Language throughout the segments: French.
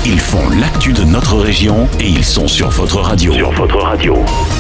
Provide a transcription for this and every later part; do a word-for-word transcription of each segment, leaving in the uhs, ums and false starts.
Ils font l'actu de notre région et ils sont sur votre radio. Sur votre radio.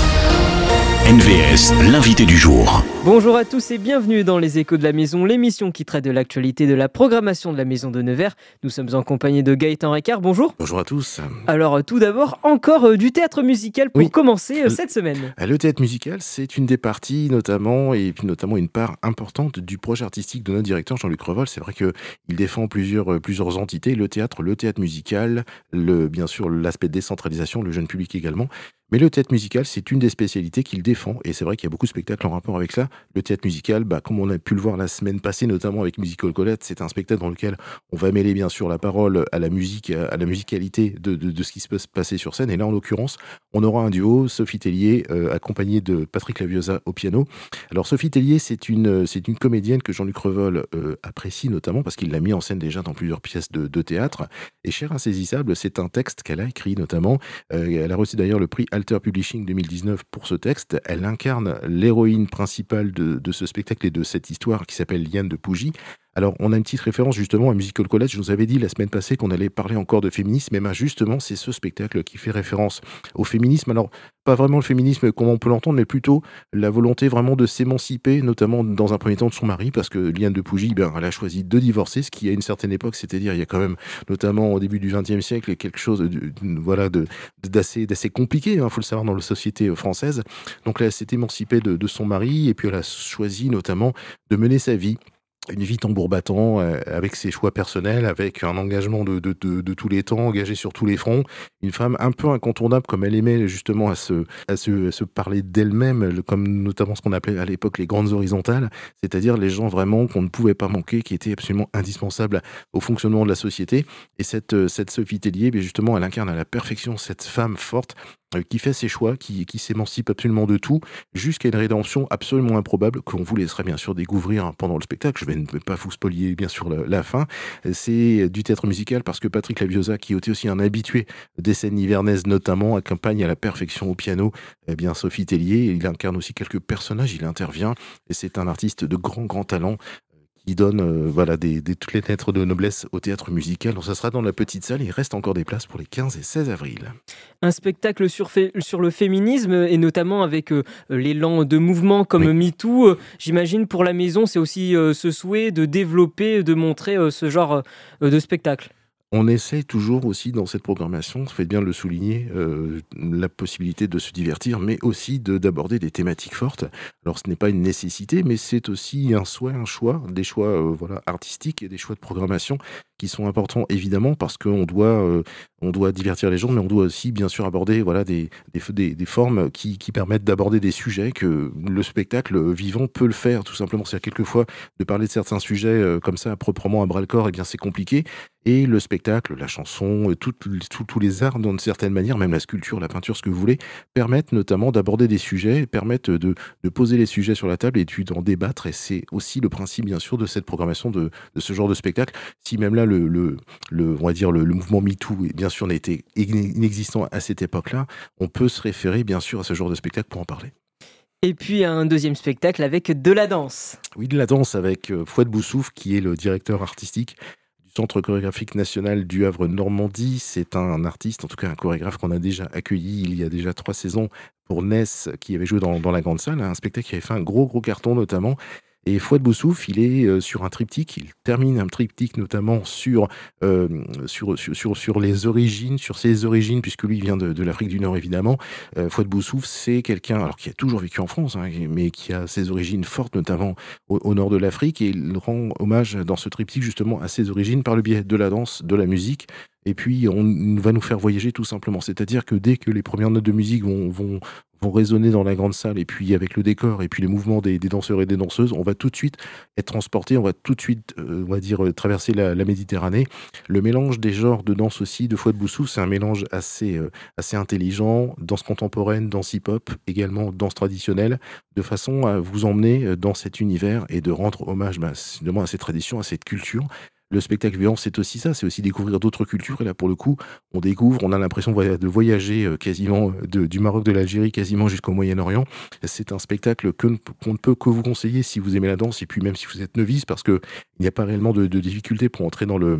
N V S, l'invité du jour. Bonjour à tous et bienvenue dans Les Échos de la Maison, l'émission qui traite de l'actualité de la programmation de la Maison de Nevers. Nous sommes en compagnie de Gaëtan Ricard, bonjour. Bonjour à tous. Alors tout d'abord, encore euh, du théâtre musical pour Oui. commencer euh, cette semaine. Le théâtre musical, c'est une des parties notamment, et puis notamment une part importante du projet artistique de notre directeur Jean-Luc Revol. C'est vrai qu'il défend plusieurs, plusieurs entités, le théâtre, le théâtre musical, le, bien sûr l'aspect décentralisation, le jeune public également. Mais le théâtre musical, c'est une des spécialités qu'il défend. Et c'est vrai qu'il y a beaucoup de spectacles en rapport avec ça. Le théâtre musical, bah, comme on a pu le voir la semaine passée, notamment avec Musical Colette, c'est un spectacle dans lequel on va mêler bien sûr la parole à la musique, à la musicalité de, de, de ce qui se peut se passer sur scène. Et là, en l'occurrence, on aura un duo, Sophie Tellier, euh, accompagnée de Patrick Laviosa au piano. Alors Sophie Tellier, c'est une, c'est une comédienne que Jean-Luc Revol euh, apprécie notamment parce qu'il l'a mis en scène déjà dans plusieurs pièces de, de théâtre. Et Cher Insaisissable, c'est un texte qu'elle a écrit notamment. Euh, elle a reçu d'ailleurs le prix Alter Publishing deux mille dix-neuf pour ce texte. Elle incarne l'héroïne principale de, de ce spectacle et de cette histoire qui s'appelle Liane de Pougy. Alors, on a une petite référence justement à Musical College. Je vous avais dit la semaine passée qu'on allait parler encore de féminisme, mais ben justement, c'est ce spectacle qui fait référence au féminisme. Alors, pas vraiment le féminisme comme on peut l'entendre, mais plutôt la volonté vraiment de s'émanciper, notamment dans un premier temps de son mari, parce que Liane de Pougy, ben, elle a choisi de divorcer, ce qui à une certaine époque, c'est-à-dire il y a quand même, notamment au début du vingtième siècle, quelque chose de, de, voilà, de, d'assez, d'assez compliqué, il hein, faut le savoir, dans la société française. Donc là, elle s'est émancipée de, de son mari, et puis elle a choisi notamment de mener sa vie. Une vie tambour battant, euh, avec ses choix personnels, avec un engagement de, de, de, de tous les temps, engagé sur tous les fronts. Une femme un peu incontournable, comme elle aimait justement à se, à se, à se parler d'elle-même, comme notamment ce qu'on appelait à l'époque les grandes horizontales, c'est-à-dire les gens vraiment qu'on ne pouvait pas manquer, qui étaient absolument indispensables au fonctionnement de la société. Et cette, cette Sophie Tellier, justement, elle incarne à la perfection cette femme forte, qui fait ses choix, qui, qui s'émancipe absolument de tout, jusqu'à une rédemption absolument improbable qu'on vous laissera bien sûr découvrir pendant le spectacle. Je vais ne vais pas vous spoiler bien sûr la, la fin. C'est du théâtre musical parce que Patrick Laviosa, qui était aussi un habitué des scènes nivernaises notamment, accompagne à la perfection au piano eh bien Sophie Tellier. Il incarne aussi quelques personnages, il intervient et c'est un artiste de grand grand talent qui donne euh, voilà, des, des, toutes les lettres de noblesse au théâtre musical. Donc ça sera dans la petite salle et il reste encore des places pour les quinze et seize avril. Un spectacle sur, fait, sur le féminisme et notamment avec euh, l'élan de mouvements comme oui. MeToo. Euh, j'imagine pour la maison, c'est aussi euh, ce souhait de développer, de montrer euh, ce genre euh, de spectacle. On essaie toujours aussi dans cette programmation, ça fait bien de le souligner, euh, la possibilité de se divertir, mais aussi de, d'aborder des thématiques fortes. Alors ce n'est pas une nécessité, mais c'est aussi un souhait, un choix, des choix euh, voilà, artistiques et des choix de programmation qui sont importants évidemment parce qu'on doit, euh, on doit divertir les gens, mais on doit aussi bien sûr aborder voilà, des, des, des, des formes qui, qui permettent d'aborder des sujets que le spectacle vivant peut le faire tout simplement. C'est-à-dire quelquefois de parler de certains sujets euh, comme ça proprement à bras-le-corps, eh bien c'est compliqué. Et le spectacle, la chanson, tous tout, tout les arts, d'une certaine manière, même la sculpture, la peinture, ce que vous voulez, permettent notamment d'aborder des sujets, permettent de, de poser les sujets sur la table et d'en débattre. Et c'est aussi le principe, bien sûr, de cette programmation de, de ce genre de spectacle. Si même là, le, le, le, on va dire, le, le mouvement MeToo, bien sûr, n'était inexistant à cette époque-là, on peut se référer, bien sûr, à ce genre de spectacle pour en parler. Et puis un deuxième spectacle avec de la danse. Oui, de la danse avec Fouad Boussouf, qui est le directeur artistique Centre chorégraphique national du Havre Normandie. C'est un artiste, en tout cas un chorégraphe qu'on a déjà accueilli il y a déjà trois saisons pour Ness, qui avait joué dans, dans la grande salle, un spectacle qui avait fait un gros gros carton notamment. Et Fouad Boussouf, il est euh, sur un triptyque, il termine un triptyque notamment sur, euh, sur, sur, sur, sur les origines, sur ses origines, puisque lui vient de, de l'Afrique du Nord évidemment. Euh, Fouad Boussouf, c'est quelqu'un alors qui a toujours vécu en France, hein, mais qui a ses origines fortes, notamment au, au nord de l'Afrique, et il rend hommage dans ce triptyque justement à ses origines par le biais de la danse, de la musique. Et puis, on va nous faire voyager tout simplement. C'est-à-dire que dès que les premières notes de musique vont, vont, vont résonner dans la grande salle, et puis avec le décor, et puis les mouvements des, des danseurs et des danseuses, on va tout de suite être transporté, on va tout de suite, euh, on va dire, traverser la, la Méditerranée. Le mélange des genres de danse aussi de Fouad Boussouf, c'est un mélange assez, euh, assez intelligent, danse contemporaine, danse hip-hop, également danse traditionnelle, de façon à vous emmener dans cet univers et de rendre hommage bah, à ces traditions, à cette culture. Le spectacle vivant, c'est aussi ça, c'est aussi découvrir d'autres cultures. Et là, pour le coup, on découvre, on a l'impression de voyager quasiment de, du Maroc, de l'Algérie, quasiment jusqu'au Moyen-Orient. C'est un spectacle que, qu'on ne peut que vous conseiller si vous aimez la danse et puis même si vous êtes novice, parce qu'il n'y a pas réellement de, de difficulté pour entrer dans le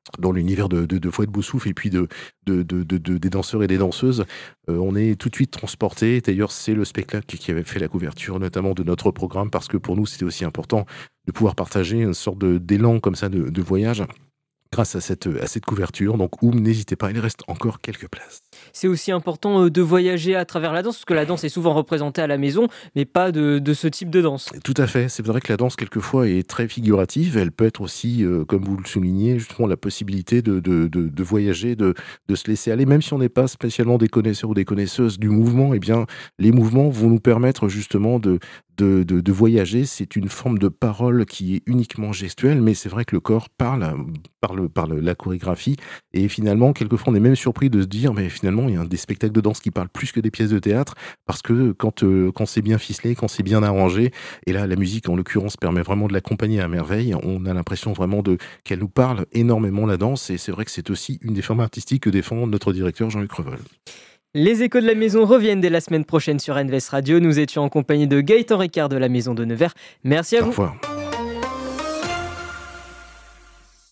dans l'univers de, de, de Fouette Boussouf et puis de, de, de, de, de- des danseurs et des danseuses, euh, on est tout de suite transporté. D'ailleurs, c'est le spectacle qui avait fait la couverture, notamment de notre programme, parce que pour nous, c'était aussi important de pouvoir partager une sorte de, d'élan comme ça de, de voyage grâce à cette, à cette couverture. Donc, Oum, n'hésitez pas, il reste encore quelques places. C'est aussi important euh, de voyager à travers la danse, parce que la danse est souvent représentée à la maison, mais pas de, de ce type de danse. Tout à fait. C'est vrai que la danse, quelquefois, est très figurative. Elle peut être aussi, euh, comme vous le soulignez, justement, la possibilité de, de, de, de voyager, de, de se laisser aller. Même si on n'est pas spécialement des connaisseurs ou des connaisseuses du mouvement, eh bien, les mouvements vont nous permettre justement de, de, de, de voyager. C'est une forme de parole qui est uniquement gestuelle, mais c'est vrai que le corps parle euh, par, le, par le- la chorégraphie. Et finalement, quelquefois, on est même surpris de se dire, mais finalement, il y a des spectacles de danse qui parlent plus que des pièces de théâtre, parce que quand, euh, quand c'est bien ficelé, quand c'est bien arrangé, et là, la musique, en l'occurrence, permet vraiment de l'accompagner à merveille. On a l'impression vraiment de qu'elle nous parle énormément, la danse, et c'est vrai que c'est aussi une des formes artistiques que défend notre directeur Jean-Luc Revol. Les échos de la maison reviennent dès la semaine prochaine sur N V S Radio. Nous étions en compagnie de Gaëtan Ricard de la maison de Nevers. Merci à Au vous. revoir.